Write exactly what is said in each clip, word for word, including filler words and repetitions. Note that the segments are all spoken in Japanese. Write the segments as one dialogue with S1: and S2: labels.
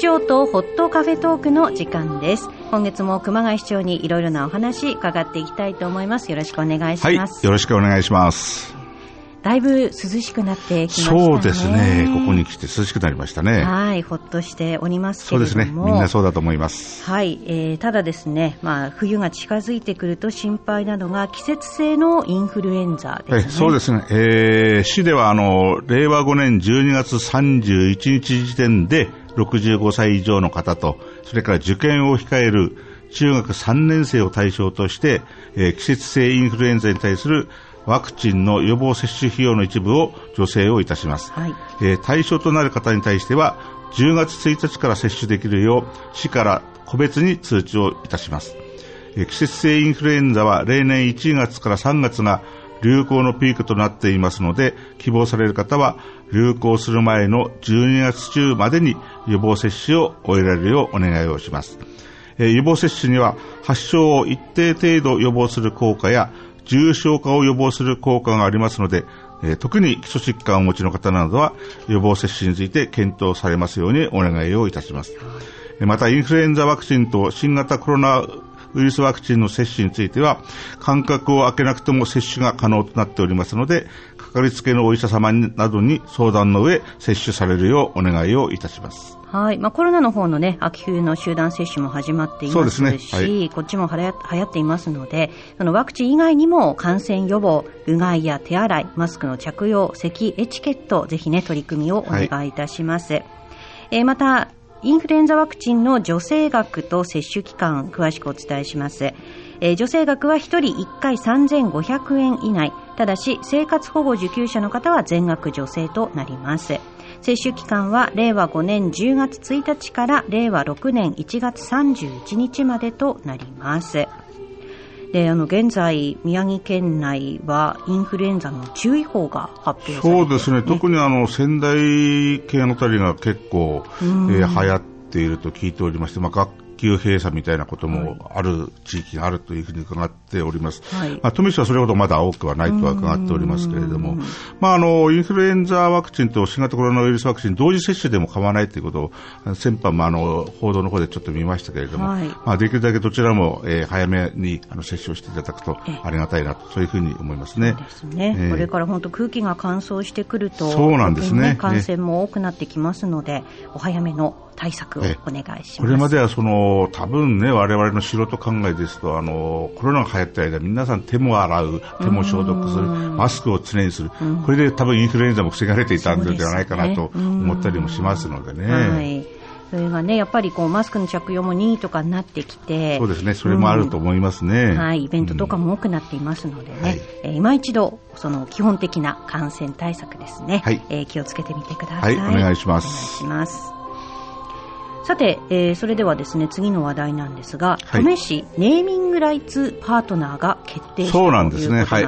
S1: 長とホットカフェトークの時間です。今月も熊谷市長にいろいろなお話伺っていきたいと思います。よろしくお願いします。
S2: はい、よろしくお願いします。
S1: だいぶ涼しくなってきましたね。
S2: そうですね、ここに来て涼しくなりましたね。
S1: はい、ほっとしておりますけれども。
S2: そうですね、みんなそうだと思います。
S1: はい、えー、ただですね、まあ、冬が近づいてくると心配なのが季節性のインフルエンザですね。
S2: えそうですね、えー、市ではあのれいわごねんじゅうにがつさんじゅういちにち時点でろくじゅうごさい以上の方と、それから受験を控える中学さんねん生を対象として、えー、季節性インフルエンザに対するワクチンの予防接種費用の一部を助成をいたします、はい。えー、対象となる方に対してはじゅうがつついたちから接種できるよう市から個別に通知をいたします。えー、季節性インフルエンザは例年いちがつからさんがつが流行のピークとなっていますので、希望される方は流行する前のじゅうにがつちゅうまでに予防接種を終えられるようお願いをします。えー、予防接種には発症を一定程度予防する効果や重症化を予防する効果がありますので、えー、特に基礎疾患をお持ちの方などは予防接種について検討されますようにお願いをいたします。えー、またインフルエンザワクチンと新型コロナウイルスワクチンの接種については間隔を空けなくても接種が可能となっておりますので、かかりつけのお医者様などに相談の上接種されるようお願いをいたします。
S1: はい、まあ、コロナの方のね、秋冬の集団接種も始まっていますし、
S2: そうですね、はい、
S1: こっちも流行っていますので、そのワクチン以外にも感染予防、うがいや手洗い、マスクの着用、咳エチケット、ぜひね、取り組みをお願いいたします。はい、えー、また、インフルエンザワクチンの助成額と接種期間、詳しくお伝えします。えー、助成額はひとりいっかいさんぜんごひゃくえん以内、ただし生活保護受給者の方は全額助成となります。接種期間はれいわごねんじゅうがつついたちかられいわろくねんいちがつさんじゅういちにちまでとなります。で、あの現在宮城県内はインフルエンザの注意報が発表されていますね。
S2: そうですね、特にあの仙台県あたりが結構、えー、流行っていると聞いておりまして、まあ、学級閉鎖みたいなこともある地域があるというふうに伺っております。はい、まあ、富市はそれほどまだ多くはないとは伺っておりますけれども、まあ、あのインフルエンザワクチンと新型コロナウイルスワクチン同時接種でも構わないということを先般もあの報道の方でちょっと見ましたけれども、はい、まあ、できるだけどちらも、えー、早めにあの接種をしていただくとありがたいなと、そういうふうに思いますね。
S1: そうですね、えー、これから本当空気が乾燥してくると、
S2: そうなんですね、
S1: 感染も多くなってきますので、お早めの対策をお願いします。
S2: これまではその多分ね、我々の素人考えですと、あのコロナが流行った間皆さん手も洗う、手も消毒する、マスクを常にする、これで多分インフルエンザも防がれていたんではないかなと思ったりもしますのでね。はい、
S1: それがね、やっぱりこうマスクの着用も任意とかになってきて、
S2: そうですね、それもあると思いますね。
S1: うん、はい、イベントとかも多くなっていますのでね、うん、はい、えー、今一度その基本的な感染対策ですね、はい、えー、気をつけてみてください。
S2: はい、お願いします。
S1: お願いします。さて、えー、それではですね、次の話題なんですが、はい、登米市ネーミングライツパートナーが決定したということなんですね。はい、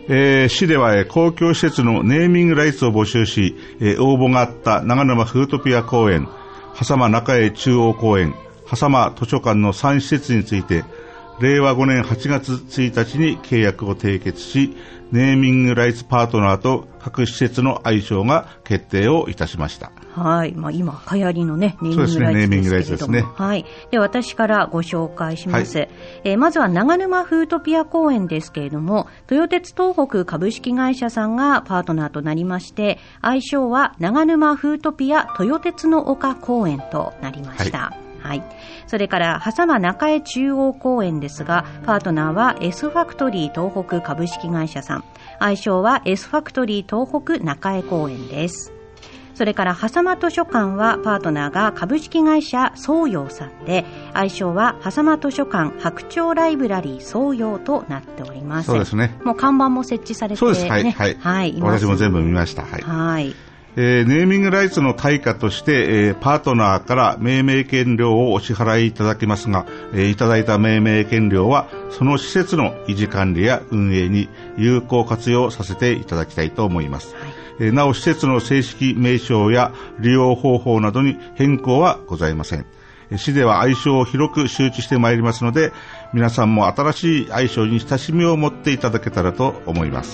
S2: えー、市では、えー、公共施設のネーミングライツを募集し、えー、応募があった長沼フートピア公園、狭間中江中央公園、狭間図書館のさん施設についてれいわごねんはちがつついたちに契約を締結し、ネーミングライツパートナーと各施設の愛称が決定をいたしました。
S1: はい、まあ、今流行りのね、ネーミングライツですけれども、そうですね、ネーミングライツですね。はい、で私からご紹介します。はい、えー、まずは長沼フートピア公園ですけれども、豊鉄東北株式会社さんがパートナーとなりまして、愛称は長沼フートピア豊鉄の丘公園となりました。はいはい、それから狭間中江中央公園ですが、パートナーは S ファクトリー東北株式会社さん、愛称は S ファクトリー東北中江公園です。それから狭間図書館はパートナーが株式会社総陽さんで、愛称は狭間図書館白鳥ライブラリー総陽となっております。
S2: そうですね、
S1: もう看板も設置されて、ね、
S2: そうです、はい、はいはい、私も全部見ました。はい、はい、えー、ネーミングライツの対価として、えー、パートナーから命名権料をお支払いいただきますが、えー、いただいた命名権料はその施設の維持管理や運営に有効活用させていただきたいと思います。はい、えー、なお施設の正式名称や利用方法などに変更はございません。市では愛称を広く周知してまいりますので、皆さんも新しい愛称に親しみを持っていただけたらと思います。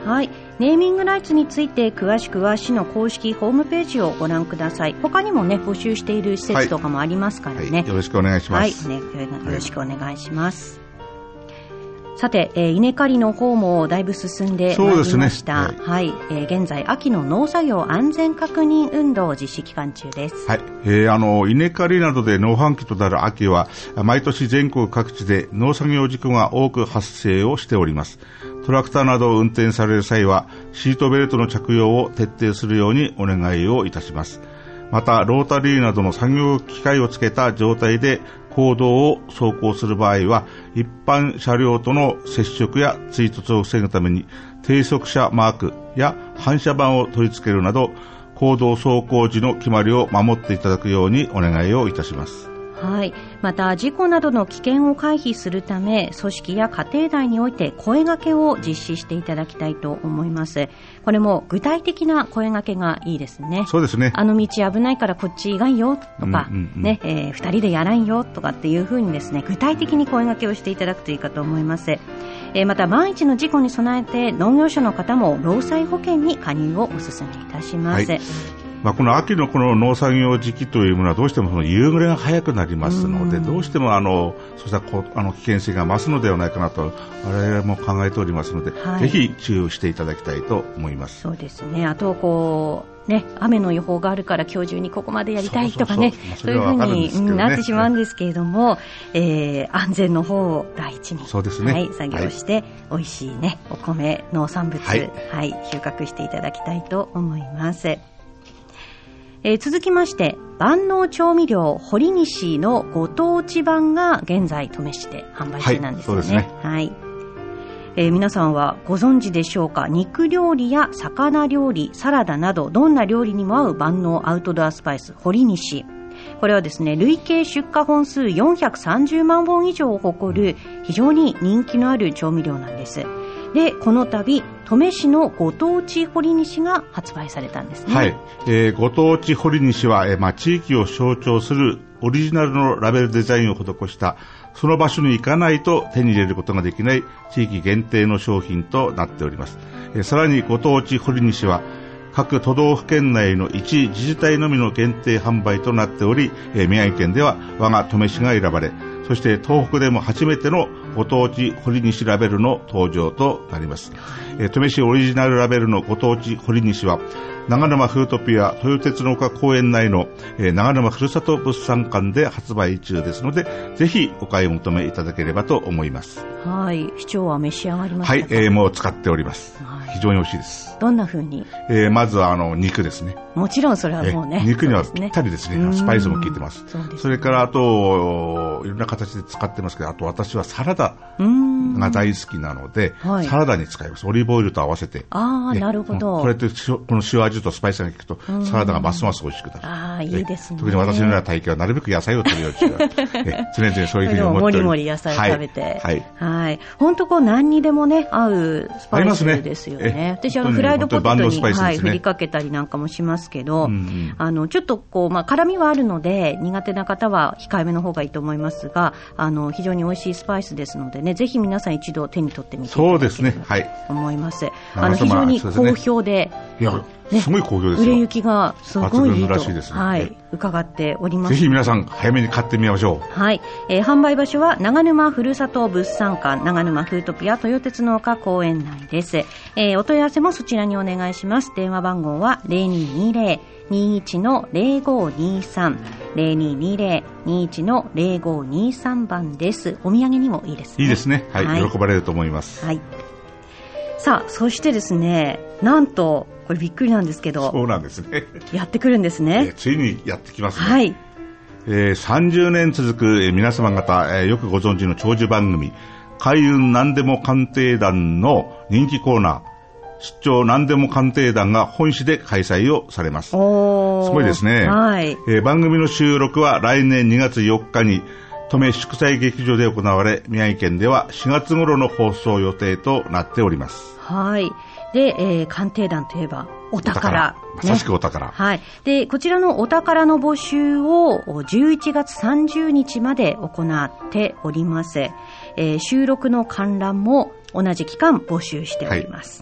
S1: はい。ネーミングライツについて詳しくは市の公式ホームページをご覧ください。他にもね、募集している施設とかもありますからね。はいはい、
S2: よろしくお願いします。
S1: はい、ね、よろしくお願いします。さて、えー、稲刈りの方もだいぶ進んでまいりました。そうですね。はい。はい、えー、現在、秋の農作業安全確認運動実施期間中です。
S2: はい。えー、あの、稲刈りなどで農繁期となる秋は、毎年全国各地で農作業事故が多く発生をしております。トラクターなどを運転される際は、シートベルトの着用を徹底するようにお願いをいたします。また、ロータリーなどの作業機械をつけた状態で、公道を走行する場合は、一般車両との接触や追突を防ぐために、低速車マークや反射板を取り付けるなど、公道走行時の決まりを守っていただくようにお願いをいたします。
S1: はい。また、事故などの危険を回避するため、組織や家庭内において声掛けを実施していただきたいと思います。これも具体的な声掛けがいいですね。
S2: そうですね。
S1: あの道危ないからこっち以外よとか、うんうんうん、ね、えー、二人でやらんよとかっていうふうにですね、具体的に声掛けをしていただくといいかと思います。えー、また、万一の事故に備えて農業者の方も労災保険に加入をお勧めいたします。はい。
S2: まあ、この秋のこの農作業時期というものはどうしてもその夕暮れが早くなりますので、どうしてもあのそうしたこあの危険性が増すのではないかなと我々も考えておりますので、はい、ぜひ注意していただきたいと思います。
S1: そうですね。あとこうね、雨の予報があるから今日中にここまでやりたいとかね、そういうふうに、ね、なってしまうんですけれども、えー、安全の方を第一に、
S2: そうですね、
S1: はい、作業して、はい、美味しいねお米農産物、はいはい、収穫していただきたいと思います。えー、続きまして、万能調味料堀西のご当地版が現在登米市で販売中なんですよね。はい、そうですね。はい。えー、皆さんはご存知でしょうか。肉料理や魚料理、サラダなどどんな料理にも合う万能アウトドアスパイス堀西。これはですね、累計出荷本数よんひゃくさんじゅうまんぼん以上を誇る非常に人気のある調味料なんです。で、この度登米市のご当地堀西が発売されたんですね。はい、
S2: えー、ご当地堀西は、えーまあ、地域を象徴するオリジナルのラベルデザインを施したその場所に行かないと手に入れることができない地域限定の商品となっております。えー、さらにご当地堀西は各都道府県内の一自治体のみの限定販売となっており、えー、宮城県では我が登米市が選ばれ、そして東北でも初めてのご当地堀西ラベルの登場となります。えー、登米市オリジナルラベルのご当地堀西は長沼フートピア豊鉄農家公園内の、えー、長沼ふるさと物産館で発売中ですので、ぜひお買い求めいただければと思います。
S1: はい。市長は召し上がりましたか？
S2: はい、えー、もう使っております。はい、非常に美味しいです。
S1: どんな風に？
S2: えー、まずはあの肉ですね。
S1: もちろんそれはもうね、
S2: 肉にはぴったりですね。スパイスも効いてます。そうですね。それからあといろんな形で使ってますけど、あと私はサラダが大好きなので、はい、サラダに使います。オリーブオイルと合わせて。
S1: ああ、なるほど。
S2: これとこの塩味とスパイスが効くとサラダがますます美味しくなる。
S1: ああ、いいですね。
S2: 特に私のような体型はなるべく野菜を取るようにして常々そういうふうに思っております。もりも
S1: り野菜を食べて、はいはい。本当こう何にでもね合うスパイスですよね。ね、私あのフライドポテトに、ね、はい、振りかけたりなんかもしますけど、うんうん、あのちょっとこうまあ辛みはあるので苦手な方は控えめの方がいいと思いますが、あの非常に美味しいスパイスですのでね、ぜひ皆さん一度手に取ってみていただければと思います。そうですね、はい、あの非常に好評で、
S2: いや、ね、すごい好評ですよ。
S1: 売れ行きがすごいいいと、
S2: らしいですね、
S1: はい、伺っております。
S2: ぜひ皆さん早めに買ってみましょう。
S1: はい、えー、販売場所は長沼ふるさと物産館長沼フートピア豊鉄農家公園内です。えー、お問い合わせもそちらにお願いします。電話番号は ゼロにーにーゼロ にーいち の ゼロごにーさん ゼロにーにーゼロ にーいち の ゼロごにーさん番です。お土産にもいいですね。
S2: いいですね、はい、はい、喜ばれると思います。はい。
S1: さあ、そしてですね、なんとこれびっくりなんですけど、
S2: そうなんですね、
S1: やってくるんですね、
S2: えー、ついにやってきますね。
S1: はい。
S2: えー、さんじゅうねん続く、えー、皆様方、えー、よくご存知の長寿番組開運何でも鑑定団の人気コーナー出張何でも鑑定団が本市で開催をされます。おー、すごいですね。はい。えー、番組の収録は来年にがつよっかに登米祝祭劇場で行われ、宮城県ではしがつ頃の放送予定となっております。
S1: はい。で、えー、鑑定団といえばお宝、お宝、
S2: まさしくお宝、
S1: ね、はい。で、こちらのお宝の募集をじゅういちがつさんじゅうにちまで行っております。えー、収録の観覧も同じ期間募集しております。はい。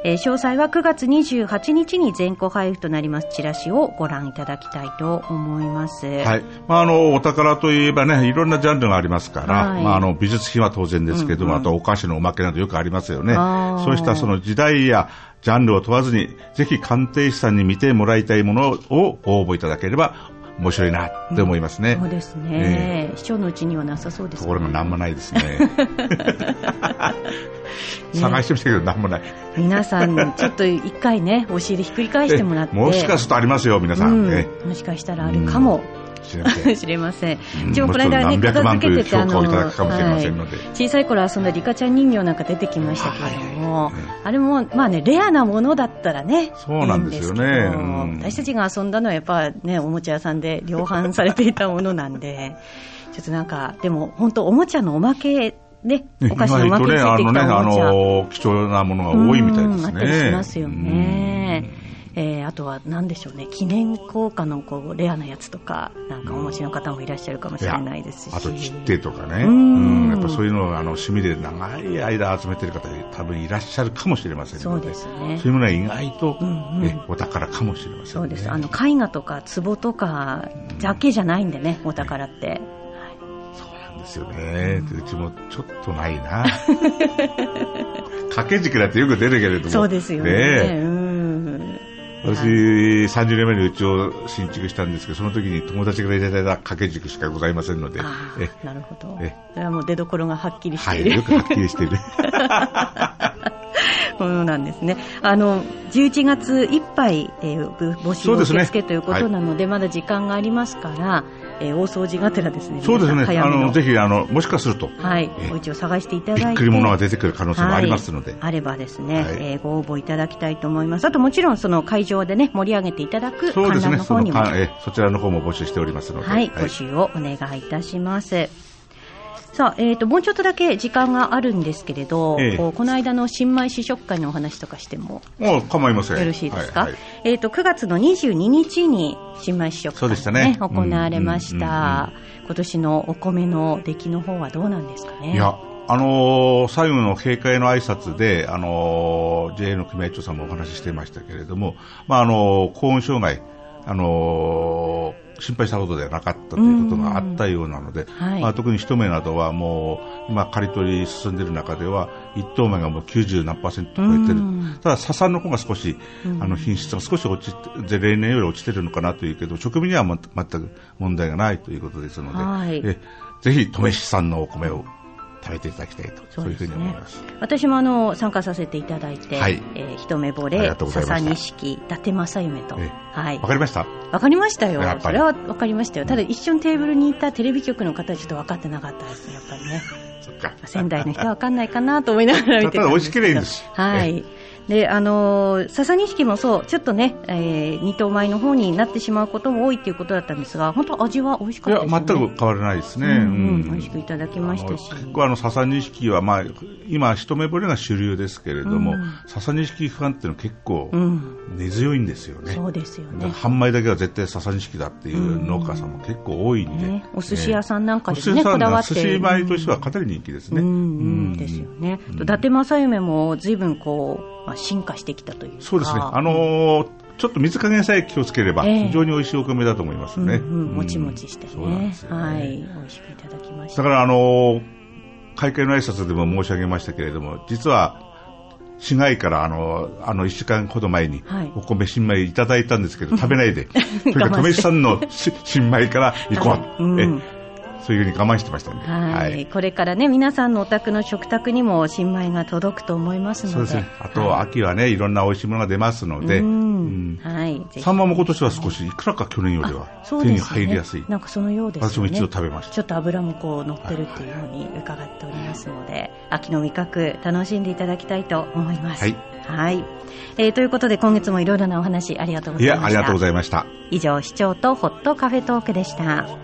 S1: えー、詳細はくがつにじゅうはちにちに全国配布となりますチラシをご覧いただきたいと思います。
S2: はい。まあ、あの、お宝といえばね、いろんなジャンルがありますから、はい、まあ、あの、美術品は当然ですけども、うんうん、あとお菓子のおまけなどよくありますよね。そうしたその時代やジャンルを問わずに、ぜひ鑑定士さんに見てもらいたいものをご応募いただければ面白いなって思いますね。
S1: うん、そうですね。市長のうちにはなさそうですね。
S2: ところが何もないですね。探してみたけど何もない。
S1: 皆さんちょっと一回ね、お尻ひっくり返してもらって。
S2: もしかするとありますよ、皆さん。ね、
S1: うん、もしかしたらあるかも。知れません。一応この間ね、
S2: 片付けてて、あの、
S1: 小さい頃遊んだリカちゃん人形なんか出てきましたけれども、あれもまあね、レアなものだったらね、
S2: そうなんですよね。
S1: 私たちが遊んだのはやっぱね、おもちゃ屋さんで量販されていたものなんで、ちょっとなんかでも本当おもちゃのおまけね、お菓子のおまけについてきたおもちゃ、
S2: ね、あのね、あの貴重なものが多いみたいですね。
S1: あったりしますよね。えー、あとは何でしょうね、記念硬貨のこうレアなやつとかなんかお持ちの方もいらっしゃるかもしれないですし、
S2: あと切手とかね、うん、やっぱそういうのをあの趣味で長い間集めてる方多分いらっしゃるかもしれませんので、そうですね、そういうものは意外と、うんうん、えお宝かもしれませんね。
S1: そうです。あの絵画とか壺とかだけじゃないんでね、お宝って、はい、
S2: そうなんですよね。うちもちょっとないな。掛け軸だってよく出るけれども、
S1: そうですよね。ね、うん、
S2: 私、さんじゅうねんまえにうちを新築したんですけど、その時に友達からいただいた掛け軸しかございませんので。
S1: あえなるほど。えそれはもう出所がはっきりしている。
S2: はい、よくはっきりしている。
S1: ものなんですね。あのじゅういちがついっぱい、えー、募集を受け付けということなので、まだ時間がありますから、えー、大掃除がてらですね。
S2: そうですね。あのぜひあのもしかすると、
S1: はい、お家を探していただいて、
S2: びっくり物が出てくる可能性もありますので、はい、
S1: あればですね、はい、えー、ご応募いただきたいと思います。あともちろんその会場でね盛り上げていただく観覧の方にも、
S2: そうですね、そ, そちらの方も募集しておりますので、
S1: はい、はい、募集をお願いいたします。さあ、えーと、もうちょっとだけ時間があるんですけれど、ええ、こ, この間の新米試食会のお話とかしても
S2: 構いません。
S1: よろしいですか。はいはい、えーと、くがつのにじゅうににちに新米試食会、ね、そうでしたね、行われました、うんうんうんうん。今年のお米の出来の方はどうなんですかね。
S2: いや、あのー、最後の閉会の挨拶で、あのー、ジェーエー の組合長さんもお話ししていましたけれども、まああのー、高温障害、あのー心配したことではなかったということがあったようなので、はい、まあ、特に一目などはもう今刈り取り進んでいる中では一等目がもうきゅうじゅうなんパーセント超えてる。ただ笹の方が少しあの品質が少し落ちて例年より落ちてるのかなというけど、直味には全く問題がないということですので、はい、えぜひ登米市産のお米を食べていただきたいと、そういうふうに思います。
S1: 私もあの参加させていただいて、はい、えー、一目惚れ、笹錦、伊達政夢と、はい、
S2: わかりました。
S1: わかりましたよ。それはわかりましたよ。ただ一緒にテーブルにいたテレビ局の方はちょっと分かってなかったですね、やっぱりね。そっか。仙台の人は分かんないかなと思いながら見てたんですけど。
S2: ただ美味しければいいんです。
S1: はい。で、あのー、笹錦もそう、ちょっとね、えー、二等米の方になってしまうことも多いということだったんですが、本当味は美味しかったですね。
S2: いや、全く変わらないですね。うんうん、
S1: 美味しくいただきましたし。
S2: あの、あの笹錦は、まあ、今、一目惚れが主流ですけれども、うん、笹錦ファンっていうのは結構根強いんですよね。うん、そうですよね。半米だけは絶対笹錦だっていう農家さんも結構多いんで。ね、
S1: お寿司屋さんなんかでね、こだわって。
S2: 寿司米としてはかなり人気ですね。
S1: うん、うん、ですよね。うん、伊達政夢も随分こう、まあ、進化してきたというか。
S2: そうですね。あのー、ちょっと水加減さえ気をつければ非常に美味しいお米だと思いますね。
S1: えーうんうん、もちもちしてね。そうなんですよね。はい、美味しくいただきました。
S2: だからあのー、開会の挨拶でも申し上げましたけれども、実は市外からあのあのいっしゅうかんほど前にお米新米いただいたんですけど、食べないで、それから登米市産の新米から行こう、うん、えそういうふうに我慢してましたね。
S1: はい、はい、これからね、皆さんのお宅の食卓にも新米が届くと思いますので。そうですね。
S2: あと、はい、秋はね、いろんな美味しいものが出ますので、うん、はい。サンマも今年は少しいくらか去年よりは手に入りやすい。
S1: なんかそのようですね。
S2: 私も一度食べました。
S1: ちょっと油もこう乗ってるっていうふうに伺っておりますので、はいはい、秋の味覚楽しんでいただきたいと思います。はい。はい。えー、ということで今月もいろいろなお話ありがとうございました。
S2: いや、ありがとうございました。
S1: 以上、市長とホットカフェトークでした。